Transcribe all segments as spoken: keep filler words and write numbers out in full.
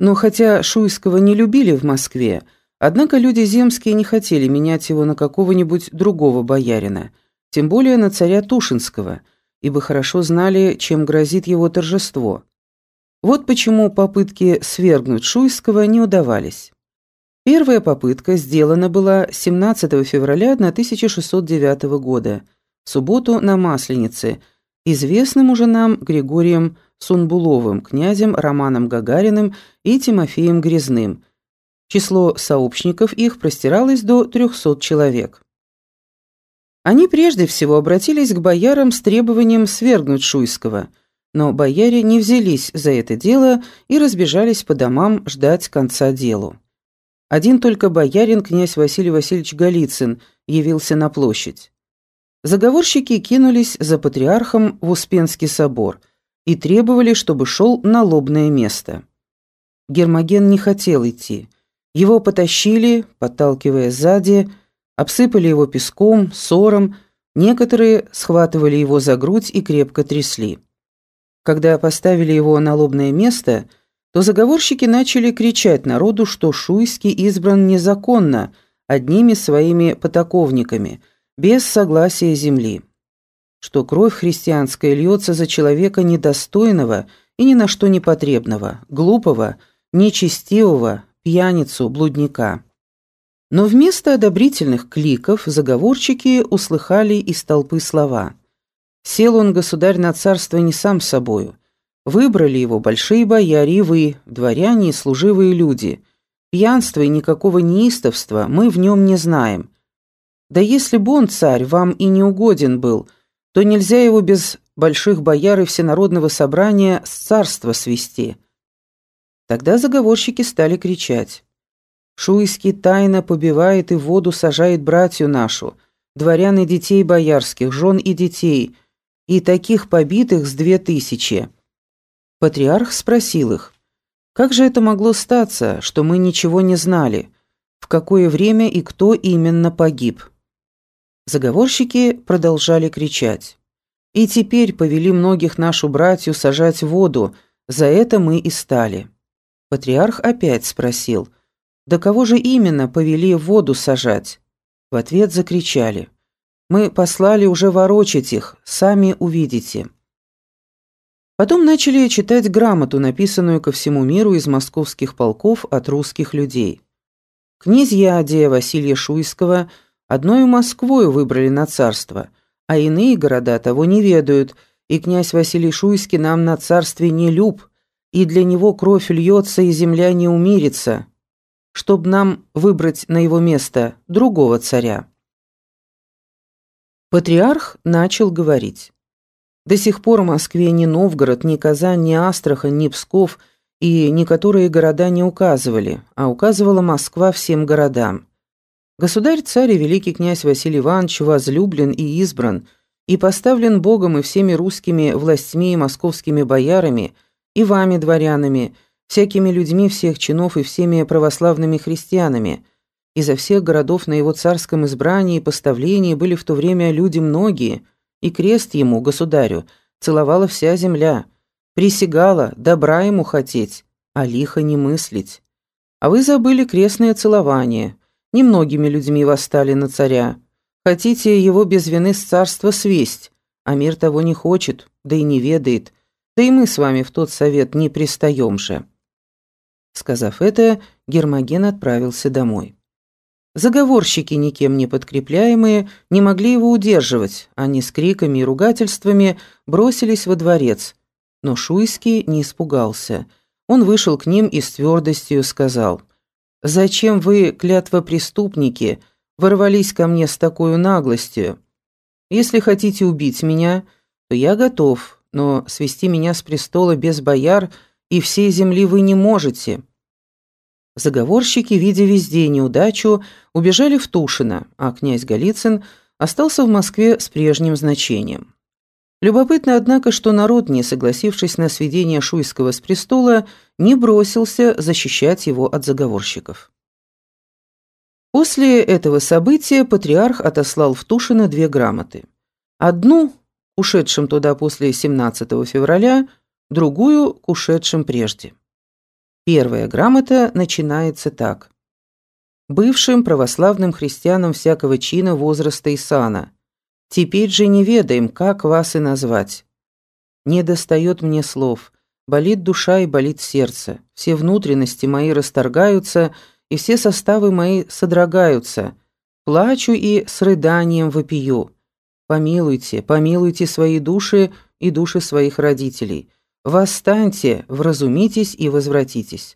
Но хотя Шуйского не любили в Москве, однако люди земские не хотели менять его на какого-нибудь другого боярина, тем более на царя Тушинского, ибо хорошо знали, чем грозит его торжество. Вот почему попытки свергнуть Шуйского не удавались. Первая попытка сделана была семнадцатого февраля тысяча шестьсот девятого года, в субботу на Масленице, известным уже нам Григорием Сунбуловым, князем Романом Гагариным и Тимофеем Грязным. Число сообщников их простиралось до трехсот человек. Они прежде всего обратились к боярам с требованием свергнуть Шуйского, но бояре не взялись за это дело и разбежались по домам ждать конца делу. Один только боярин, князь Василий Васильевич Голицын, явился на площадь. Заговорщики кинулись за патриархом в Успенский собор и требовали, чтобы шел на лобное место. Гермоген не хотел идти. Его потащили, подталкивая сзади, обсыпали его песком, сором, некоторые схватывали его за грудь и крепко трясли. Когда поставили его на лобное место, то заговорщики начали кричать народу, что Шуйский избран незаконно, одними своими потаковниками, без согласия земли, что кровь христианская льется за человека недостойного и ни на что непотребного, глупого, нечестивого, пьяницу, блудника. Но вместо одобрительных кликов заговорщики услыхали из толпы слова: «Сел он, государь, на царство не сам собою. Выбрали его большие бояре и вы, дворяне и служивые люди. Пьянства и никакого неистовства мы в нем не знаем. Да если бы он, царь, вам и не угоден был, то нельзя его без больших бояр и всенародного собрания с царства свести». Тогда заговорщики стали кричать: «Шуйский тайно побивает и в воду сажает братью нашу, дворян и детей боярских, жен и детей, и таких побитых с две тысячи». Патриарх спросил их: «Как же это могло статься, что мы ничего не знали? В какое время и кто именно погиб?» Заговорщики продолжали кричать: «И теперь повели многих нашу братью сажать в воду, за это мы и стали». Патриарх опять спросил: «Да кого же именно повели в воду сажать?» В ответ закричали: «Мы послали уже ворочать их, сами увидите». Потом начали читать грамоту, написанную ко всему миру из московских полков от русских людей. Князья Дея Василия Шуйского одною Москвою выбрали на царство, а иные города того не ведают, и князь Василий Шуйский нам на царстве не люб, и для него кровь льется, и земля не умирится, чтоб нам выбрать на его место другого царя. Патриарх начал говорить: «До сих пор в Москве ни Новгород, ни Казань, ни Астрахань, ни Псков и некоторые города не указывали, а указывала Москва всем городам. Государь-царь и великий князь Василий Иванович возлюблен и избран, и поставлен Богом и всеми русскими властьми и московскими боярами, и вами, дворянами, всякими людьми всех чинов и всеми православными христианами. Изо всех городов на его царском избрании и поставлении были в то время люди многие, и крест ему, государю, целовала вся земля, присягала добра ему хотеть, а лихо не мыслить. А вы забыли крестное целование, немногими людьми восстали на царя. Хотите его без вины с царства свесть, а мир того не хочет, да и не ведает, да и мы с вами в тот совет не пристаем же». Сказав это, Гермоген отправился домой. Заговорщики, никем не подкрепляемые, не могли его удерживать, они с криками и ругательствами бросились во дворец, но Шуйский не испугался. Он вышел к ним и с твердостью сказал: «Зачем вы, клятвопреступники, ворвались ко мне с такой наглостью? Если хотите убить меня, то я готов, но свести меня с престола без бояр и всей земли вы не можете». Заговорщики, видя везде неудачу, убежали в Тушино, а князь Голицын остался в Москве с прежним значением. Любопытно, однако, что народ, не согласившись на сведение Шуйского с престола, не бросился защищать его от заговорщиков. После этого события патриарх отослал в Тушино две грамоты. Одну – ушедшим туда после семнадцатого февраля, другую – к ушедшим прежде. Первая грамота начинается так. Бывшим православным христианам всякого чина, возраста и сана. Теперь же не ведаем, как вас и назвать. Не достает мне слов. Болит душа и болит сердце. Все внутренности мои расторгаются, и все составы мои содрогаются. Плачу и с рыданием вопию. Помилуйте, помилуйте свои души и души своих родителей. Восстаньте, вразумитесь и возвратитесь.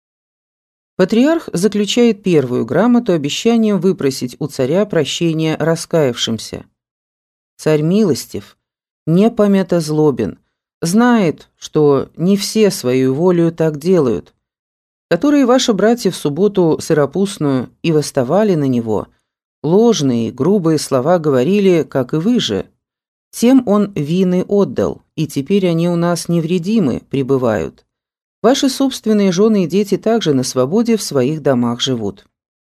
Патриарх заключает первую грамоту обещанием выпросить у царя прощения раскаявшимся. Царь милостив, не памятозлобен, знает, что не все свою волю так делают, которые ваши братья в субботу сыропустную и восставали на него, ложные, грубые слова говорили, как и вы же. Тем он вины отдал, и теперь они у нас невредимы пребывают. Ваши собственные жены и дети также на свободе в своих домах живут.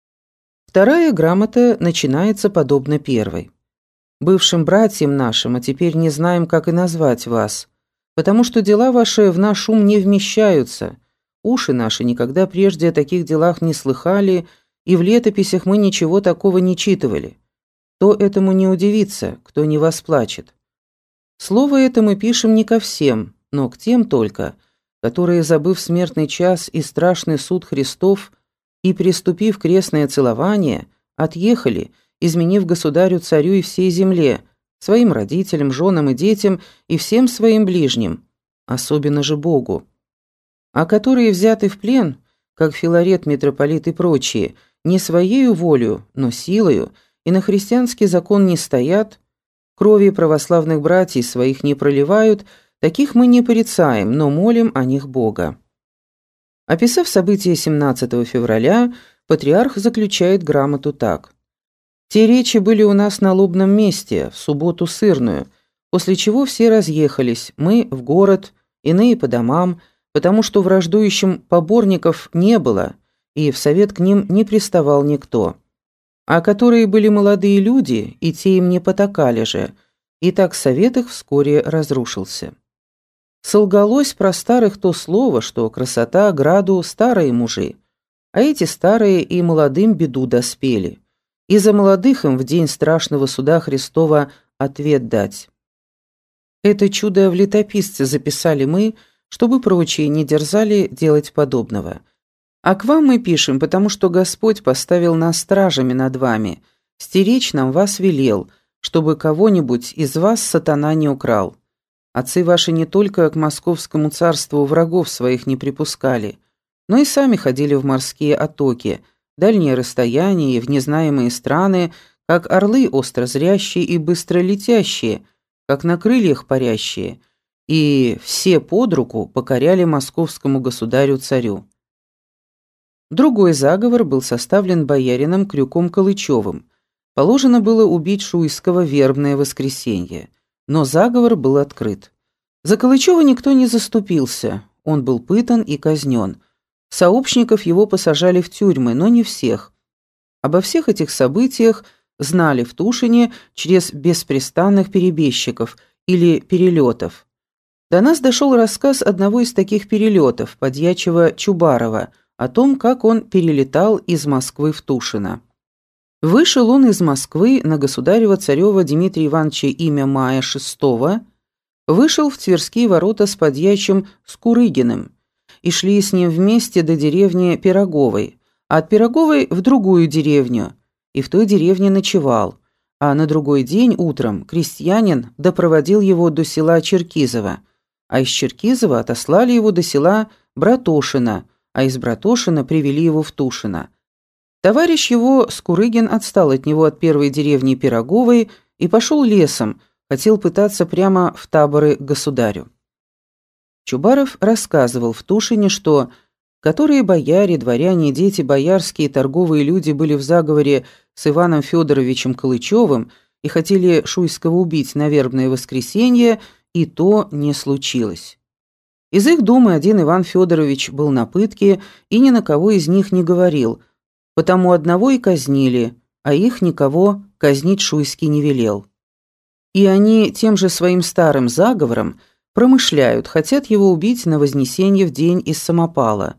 Вторая грамота начинается подобно первой. Бывшим братьям нашим, а теперь не знаем, как и назвать вас, потому что дела ваши в наш ум не вмещаются. Уши наши никогда прежде о таких делах не слыхали, и в летописях мы ничего такого не читывали. Кто этому не удивится, кто не восплачет. Слово это мы пишем не ко всем, но к тем только, которые, забыв смертный час и страшный суд Христов, и приступив крестное целование, отъехали, изменив государю-царю и всей земле, своим родителям, женам и детям и всем своим ближним, особенно же Богу. А которые взяты в плен, как Филарет, митрополит и прочие, не своею волею, но силою, и на христианский закон не стоят, крови православных братьев своих не проливают, таких мы не порицаем, но молим о них Бога. Описав события семнадцатого февраля, патриарх заключает грамоту так. «Те речи были у нас на лобном месте, в субботу сырную, после чего все разъехались, мы в город, иные по домам, потому что враждующим поборников не было, и в совет к ним не приставал никто. А которые были молодые люди, и те им не потакали же, и так совет их вскоре разрушился. Солгалось про старых то слово, что красота, граду, старые мужи, а эти старые и молодым беду доспели, и за молодых им в день страшного суда Христова ответ дать. Это чудо в летописце записали мы, чтобы прочие не дерзали делать подобного. А к вам мы пишем, потому что Господь поставил нас стражами над вами, стеречь нам вас велел, чтобы кого-нибудь из вас сатана не украл. Отцы ваши не только к московскому царству врагов своих не припускали, но и сами ходили в морские оттоки, дальние расстояния и в незнаемые страны, как орлы острозрящие и быстролетящие, как на крыльях парящие, и все под руку покоряли московскому государю-царю. Другой заговор был составлен боярином Крюком Калычевым. Положено было убить Шуйского в вербное воскресенье, но заговор был открыт. За Калычева никто не заступился, он был пытан и казнен. Сообщников его посажали в тюрьмы, но не всех. Обо всех этих событиях знали в Тушине через беспрестанных перебежчиков или перелетов. До нас дошел рассказ одного из таких перелетов, подьячего Чубарова, о том, как он перелетал из Москвы в Тушино. Вышел он из Москвы на государева-царева Дмитрия Ивановича имя мая шестого, вышел в Тверские ворота с подьячим Скурыгиным, и шли с ним вместе до деревни Пироговой, а от Пироговой в другую деревню, и в той деревне ночевал, а на другой день утром крестьянин допроводил его до села Черкизово, а из Черкизова отослали его до села Братошино, а из Братошина привели его в Тушино. Товарищ его, Скурыгин, отстал от него от первой деревни Пироговой и пошел лесом, хотел пытаться прямо в таборы к государю. Чубаров рассказывал в Тушине, что которые бояре, дворяне, дети боярские, торговые люди были в заговоре с Иваном Федоровичем Калычевым и хотели Шуйского убить на вербное воскресенье, и то не случилось. Из их думы один Иван Федорович был на пытке и ни на кого из них не говорил, потому одного и казнили, а их никого казнить Шуйский не велел. И они тем же своим старым заговором промышляют, хотят его убить на Вознесенье в день из самопала,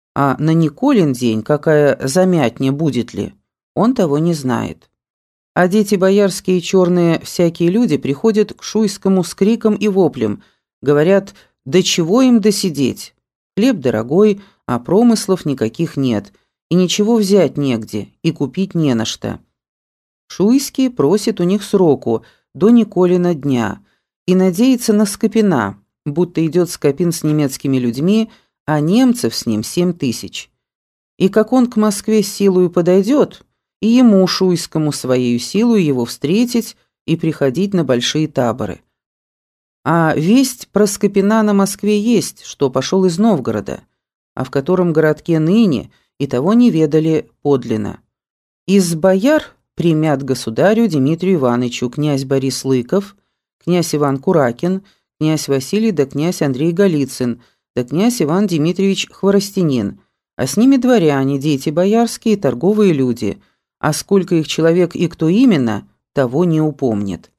А на Николин день какая замятня будет ли, он того не знает. А дети боярские и черные всякие люди приходят к Шуйскому с криком и воплем, говорят: «Да чего им досидеть? Хлеб дорогой, а промыслов никаких нет, и ничего взять негде, и купить не на что». Шуйский просит у них сроку до Николина дня и надеется на Скопина, будто идет Скопин с немецкими людьми, а немцев с ним семь тысяч. И как он к Москве силою подойдет, и ему, Шуйскому, своею силою его встретить и приходить на большие таборы. А весть про Скопина на Москве есть, что пошел из Новгорода, а в котором городке ныне и того не ведали подлинно. Из бояр примят государю Дмитрию Ивановичу князь Борис Лыков, князь Иван Куракин, князь Василий да князь Андрей Голицын, да князь Иван Дмитриевич Хворостянин, а с ними дворяне, дети боярские, торговые люди, а сколько их человек и кто именно, того не упомнит.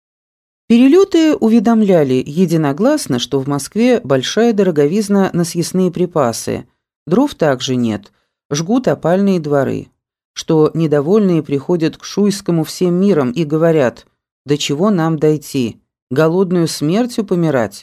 Перелеты уведомляли единогласно, что в Москве большая дороговизна на съестные припасы, дров также нет, жгут опальные дворы, что недовольные приходят к Шуйскому всем миром и говорят: «До чего нам дойти? Голодную смертью помирать?»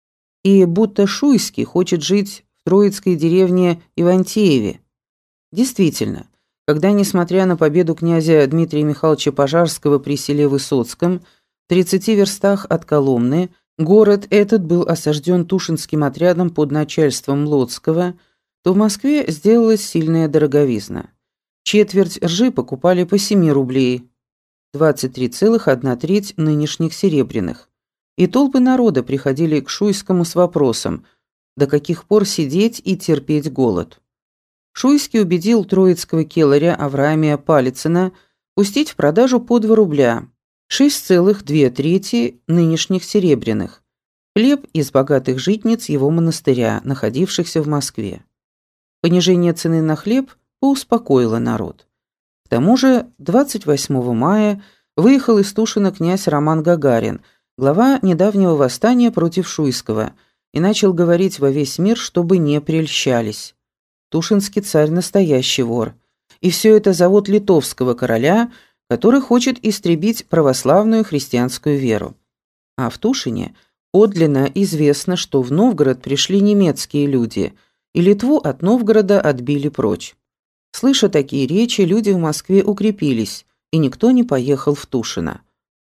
И будто Шуйский хочет жить в троицкой деревне Ивантееве. Действительно, когда, несмотря на победу князя Дмитрия Михайловича Пожарского при селе Высоцком, в тридцати верстах от Коломны, город этот был осажден Тушинским отрядом под начальством Лоцкого, то в Москве сделалась сильная дороговизна. Четверть ржи покупали по семи рублей, двадцать три целых одна треть нынешних серебряных. И толпы народа приходили к Шуйскому с вопросом: до каких пор сидеть и терпеть голод? Шуйский убедил троицкого келаря Авраамия Палицына пустить в продажу по два рубля, шесть целых две трети нынешних серебряных, хлеб из богатых житниц его монастыря, находившихся в Москве. Понижение цены на хлеб поуспокоило народ. К тому же двадцать восьмого мая выехал из Тушина князь Роман Гагарин, глава недавнего восстания против Шуйского, и начал говорить во весь мир, чтобы не прельщались. Тушинский царь настоящий вор, и все это завод литовского короля, который хочет истребить православную христианскую веру. А в Тушине подлинно известно, что в Новгород пришли немецкие люди, и Литву от Новгорода отбили прочь. Слыша такие речи, люди в Москве укрепились, и никто не поехал в Тушино.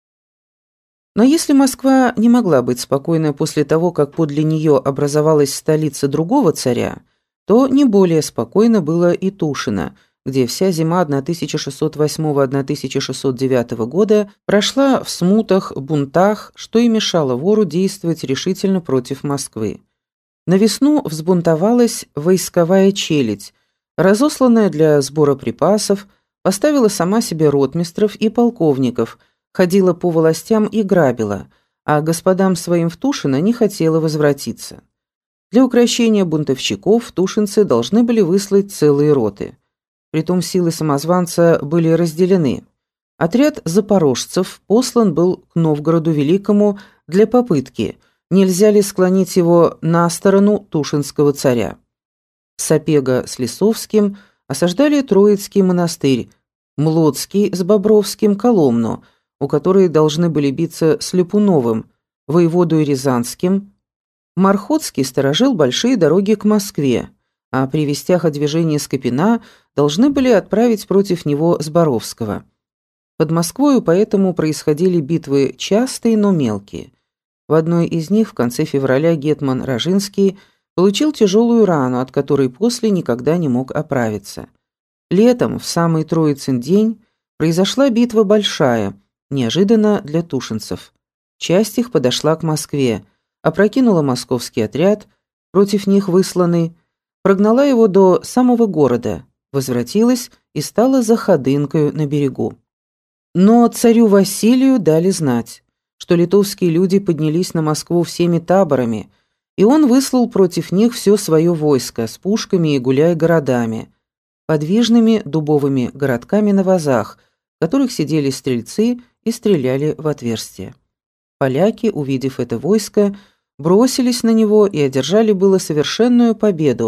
Но если Москва не могла быть спокойной после того, как подле нее образовалась столица другого царя, то не более спокойно было и Тушино, где вся зима тысяча шестьсот восьмого — тысяча шестьсот девятого года прошла в смутах, бунтах, что и мешало вору действовать решительно против Москвы. На весну взбунтовалась войсковая челядь, разосланная для сбора припасов, поставила сама себе ротмистров и полковников, ходила по властям и грабила, а господам своим в Тушино не хотела возвратиться. Для укрощения бунтовщиков тушинцы должны были выслать целые роты. Притом силы самозванца были разделены. Отряд запорожцев послан был к Новгороду Великому для попытки, нельзя ли склонить его на сторону тушинского царя. Сапега с Лисовским осаждали Троицкий монастырь, Млоцкий с Бобровским Коломну, у которой должны были биться с Липуновым, воеводой Рязанским. Мархотский сторожил большие дороги к Москве, а при вестях о движении Скопина должны были отправить против него Зборовского. Под Москвою поэтому происходили битвы частые, но мелкие. В одной из них в конце февраля гетман Рожинский получил тяжелую рану, от которой после никогда не мог оправиться. Летом, в самый Троицын день, произошла битва большая, неожиданно для тушинцев. Часть их подошла к Москве, опрокинула московский отряд, против них высланный, прогнала его до самого города, возвратилась и стала за Ходынкою на берегу. Но царю Василию дали знать, что литовские люди поднялись на Москву всеми таборами, и он выслал против них все свое войско с пушками и гуляй-городами, подвижными дубовыми городками на вазах, в которых сидели стрельцы и стреляли в отверстия. Поляки, увидев это войско, бросились на него и одержали было совершенную победу,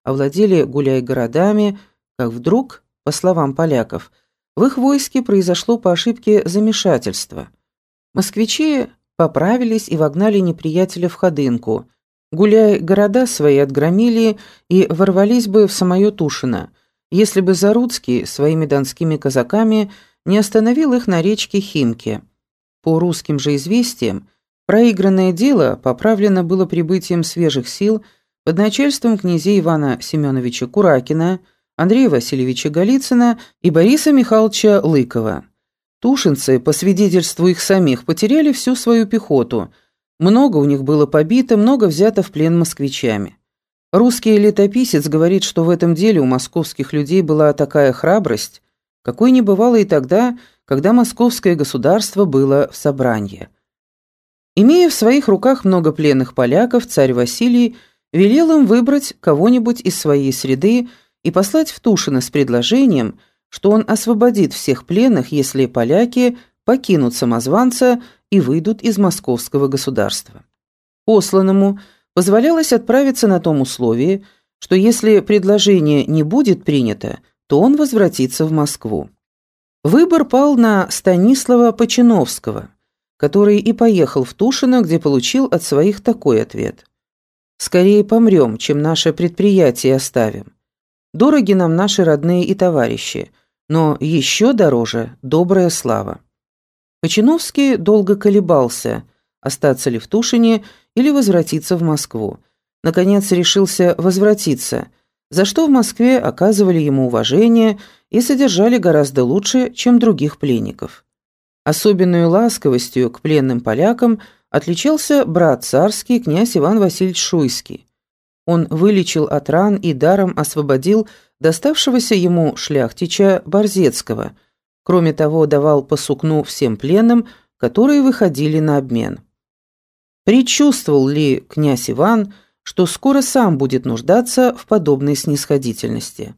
овладели гуляй-городами, как вдруг, по словам поляков, в их войске произошло по ошибке замешательство. Москвичи поправились и вогнали неприятеля в Ходынку. Гуляй-города свои отгромили и ворвались бы в самое Тушино, если бы Заруцкий своими донскими казаками не остановил их на речке Химки. По русским же известиям, проигранное дело поправлено было прибытием свежих сил под начальством князей Ивана Семеновича Куракина, Андрея Васильевича Голицына и Бориса Михайловича Лыкова. Тушинцы, по свидетельству их самих, потеряли всю свою пехоту. Много у них было побито, много взято в плен москвичами. Русский летописец говорит, что в этом деле у московских людей была такая храбрость, какой не бывало и тогда, когда московское государство было в собрании. Имея в своих руках много пленных поляков, царь Василий велел им выбрать кого-нибудь из своей среды и послать в Тушино с предложением, что он освободит всех пленных, если поляки покинут самозванца и выйдут из московского государства. Посланному позволялось отправиться на том условии, что если предложение не будет принято, то он возвратится в Москву. Выбор пал на Станислава Починовского, который и поехал в Тушино, где получил от своих такой ответ: «Скорее помрем, чем наше предприятие оставим. Дороги нам наши родные и товарищи, но еще дороже добрая слава». Починовский долго колебался, остаться ли в Тушине или возвратиться в Москву. Наконец решился возвратиться, за что в Москве оказывали ему уважение и содержали гораздо лучше, чем других пленников. Особенной ласковостью к пленным полякам отличался брат царский, князь Иван Васильевич Шуйский. Он вылечил от ран и даром освободил доставшегося ему шляхтича Борзецкого. Кроме того, давал по сукну всем пленным, которые выходили на обмен. Предчувствовал ли князь Иван, что скоро сам будет нуждаться в подобной снисходительности?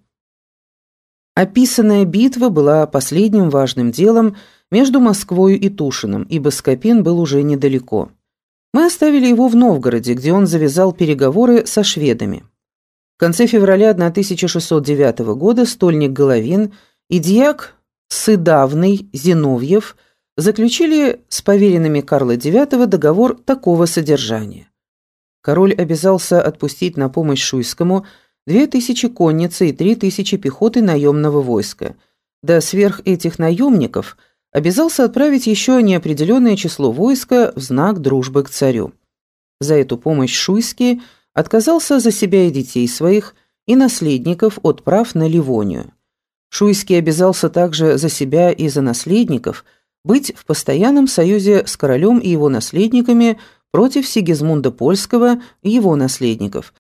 Описанная битва была последним важным делом между Москвою и Тушиным, ибо Скопин был уже недалеко. Мы оставили его в Новгороде, где он завязал переговоры со шведами. В конце февраля тысяча шестьсот девятого года стольник Головин и дьяк Сыдавный Зиновьев заключили с поверенными Карла девятого договор такого содержания. Король обязался отпустить на помощь Шуйскому две тысячи конницы и три тысячи пехоты наемного войска. Да сверх этих наемников обязался отправить еще неопределенное число войска в знак дружбы к царю. За эту помощь Шуйский отказался за себя и детей своих, и наследников от прав на Ливонию. Шуйский обязался также за себя и за наследников быть в постоянном союзе с королем и его наследниками против Сигизмунда Польского и его наследников,